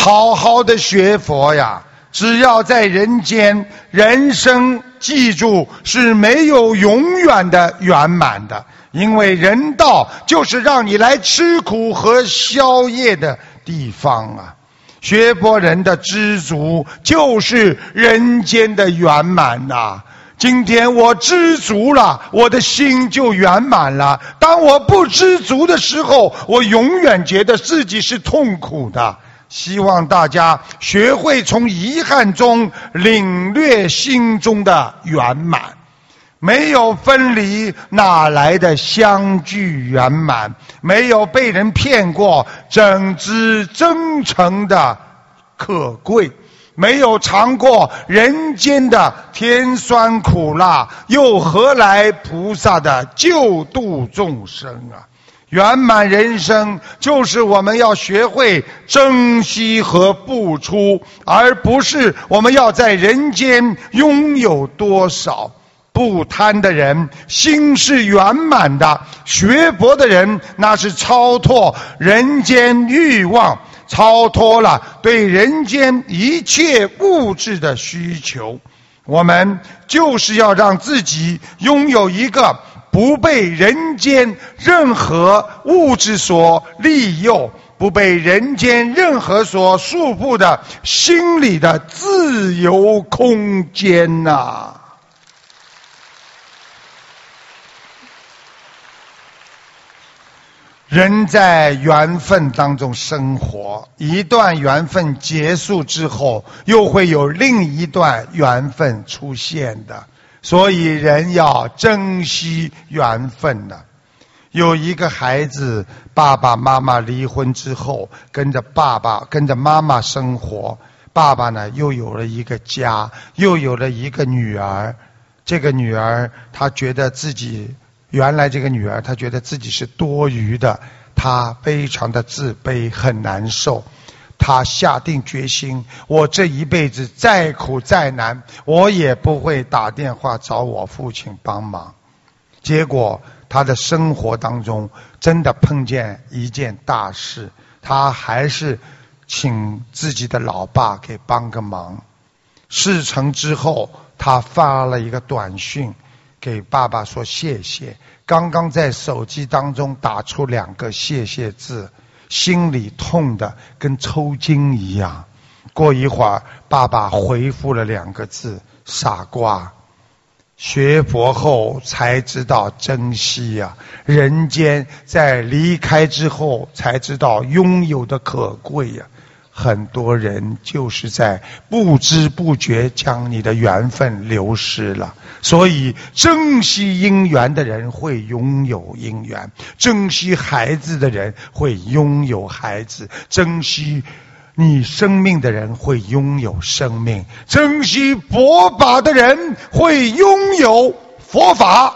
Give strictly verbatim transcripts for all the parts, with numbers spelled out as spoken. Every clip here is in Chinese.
好好的学佛呀，只要在人间，人生记住是没有永远的圆满的，因为人道就是让你来吃苦和消业的地方啊。学佛人的知足就是人间的圆满呐、啊。今天我知足了，我的心就圆满了。当我不知足的时候，我永远觉得自己是痛苦的。希望大家学会从遗憾中领略心中的圆满。没有分离，哪来的相聚圆满？没有被人骗过，怎知真诚的可贵？没有尝过人间的甜酸苦辣，又何来菩萨的救度众生啊？圆满人生就是我们要学会珍惜和付出，而不是我们要在人间拥有多少。不贪的人心是圆满的，学佛的人那是超脱人间欲望，超脱了对人间一切物质的需求。我们就是要让自己拥有一个不被人间任何物质所利诱，不被人间任何所束缚的心理的自由空间啊。人在缘分当中生活，一段缘分结束之后，又会有另一段缘分出现的，所以人要珍惜缘分的。有一个孩子，爸爸妈妈离婚之后，跟着爸爸跟着妈妈生活，爸爸呢又有了一个家，又有了一个女儿。这个女儿她觉得自己原来这个女儿她觉得自己是多余的，她非常的自卑，很难受。她下定决心，我这一辈子再苦再难，我也不会打电话找我父亲帮忙。结果她的生活当中真的碰见一件大事，她还是请自己的老爸给帮个忙。事成之后，她发了一个短讯给爸爸说谢谢，刚刚在手机当中打出两个谢谢字，心里痛的跟抽筋一样。过一会儿，爸爸回复了两个字：傻瓜。学佛后才知道珍惜呀、啊，人间在离开之后才知道拥有的可贵呀、啊。很多人就是在不知不觉将你的缘分流失了，所以珍惜姻缘的人会拥有姻缘，珍惜孩子的人会拥有孩子，珍惜你生命的人会拥有生命，珍惜佛法的人会拥有佛法。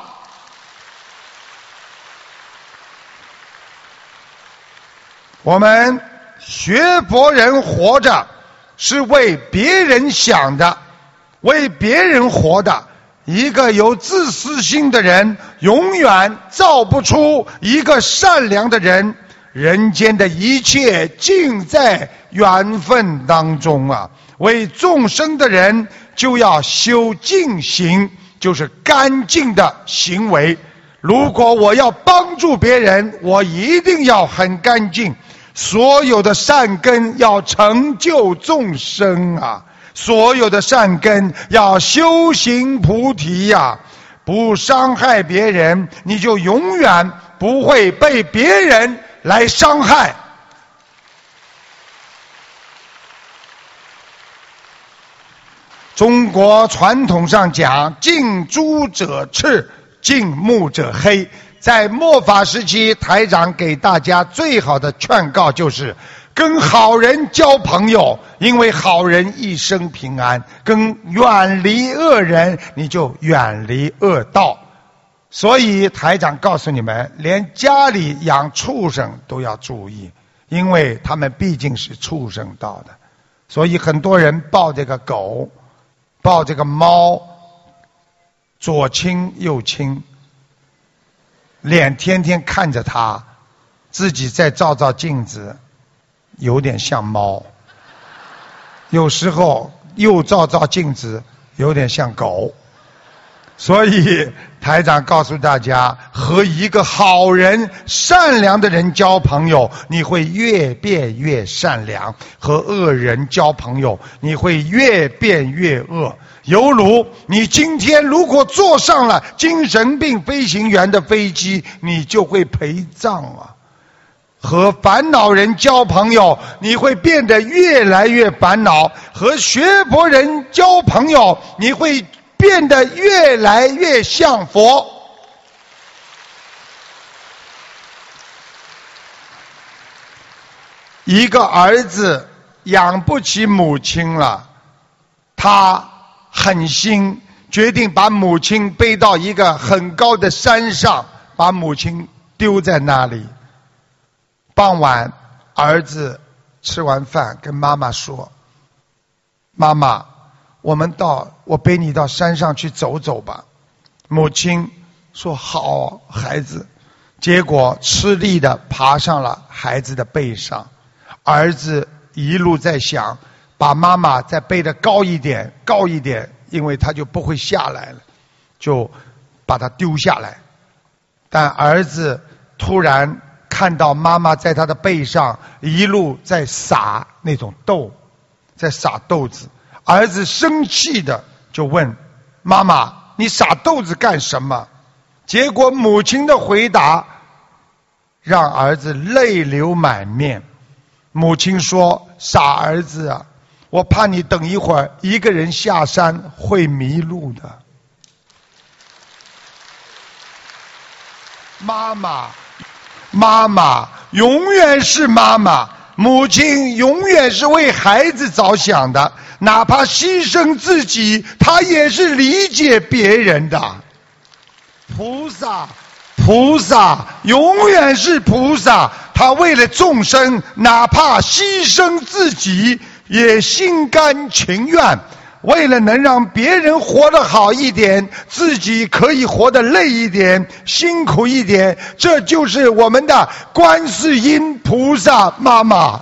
我们学佛人活着是为别人想的，为别人活的。一个有自私心的人永远造不出一个善良的人。人间的一切尽在缘分当中啊！为众生的人就要修净行，就是干净的行为。如果我要帮助别人，我一定要很干净。所有的善根要成就众生啊，所有的善根要修行菩提呀、啊，不伤害别人，你就永远不会被别人来伤害。中国传统上讲，近朱者赤，近墨者黑。在末法时期，台长给大家最好的劝告就是跟好人交朋友，因为好人一生平安；跟远离恶人，你就远离恶道。所以台长告诉你们，连家里养畜生都要注意，因为他们毕竟是畜生道的。所以很多人抱这个狗，抱这个猫，左亲右亲，脸天天看着他，自己再照照镜子，有点像猫。 有时候又照照镜子，有点像狗。所以台长告诉大家，和一个好人、善良的人交朋友，你会越变越善良；和恶人交朋友，你会越变越恶。犹如你今天如果坐上了精神病飞行员的飞机，你就会陪葬啊。和烦恼人交朋友，你会变得越来越烦恼；和学佛人交朋友，你会变得越来越像佛。一个儿子养不起母亲了，他狠心决定把母亲背到一个很高的山上，把母亲丢在那里。傍晚，儿子吃完饭跟妈妈说：妈妈，我们到我背你到山上去走走吧。母亲说：好，孩子。结果吃力的爬上了孩子的背上，儿子一路在想把妈妈再背得高一点高一点，因为他就不会下来了，就把他丢下来。但儿子突然看到妈妈在他的背上一路在撒那种豆，在撒豆子。儿子生气的就问妈妈：你撒豆子干什么？结果母亲的回答让儿子泪流满面。母亲说：傻儿子啊，我怕你等一会儿一个人下山会迷路的。妈妈妈妈永远是妈妈，母亲永远是为孩子着想的，哪怕牺牲自己，她也是理解别人的。菩萨菩萨永远是菩萨，他为了众生，哪怕牺牲自己也心甘情愿，为了能让别人活得好一点，自己可以活得累一点，辛苦一点。这就是我们的观世音菩萨妈妈。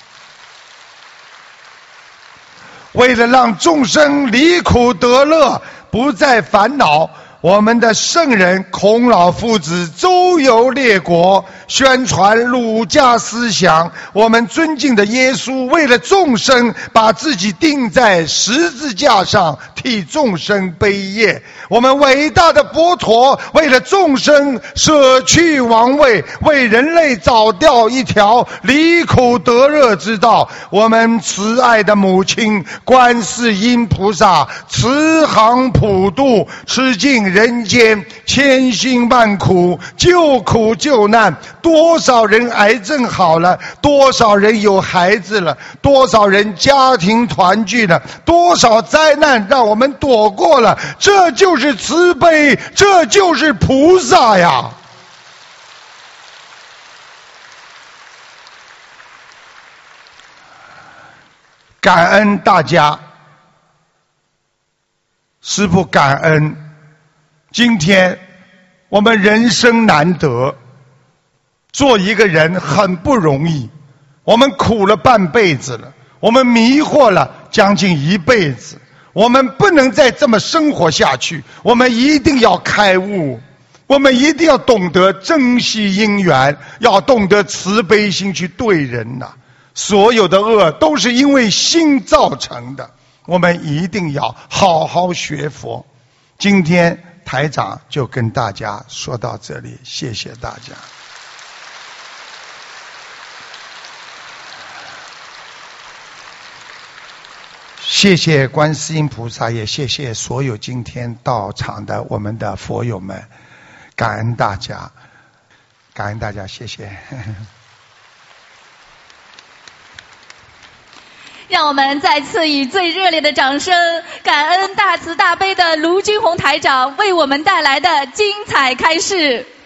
为了让众生离苦得乐，不再烦恼，我们的圣人孔老夫子周游列国，宣传儒家思想。我们尊敬的耶稣为了众生，把自己钉在十字架上，替众生背业。我们伟大的佛陀为了众生舍去王位，为人类找掉一条离苦得乐之道。我们慈爱的母亲观世音菩萨慈航普渡，吃尽人间千辛万苦，救苦救难。多少人癌症好了，多少人有孩子了，多少人家庭团聚了，多少灾难让我们躲过了。这就是慈悲，这就是菩萨呀。感恩大家，师父感恩。今天我们人生难得，做一个人很不容易，我们苦了半辈子了，我们迷惑了将近一辈子，我们不能再这么生活下去，我们一定要开悟，我们一定要懂得珍惜因缘，要懂得慈悲心去对人呐、啊。所有的恶都是因为心造成的，我们一定要好好学佛。今天台长就跟大家说到这里，谢谢大家。谢谢观世音菩萨，也谢谢所有今天到场的我们的佛友们，感恩大家，感恩大家，谢谢。 让我们再次以最热烈的掌声，感恩大慈大悲的卢军宏台长为我们带来的精彩开示。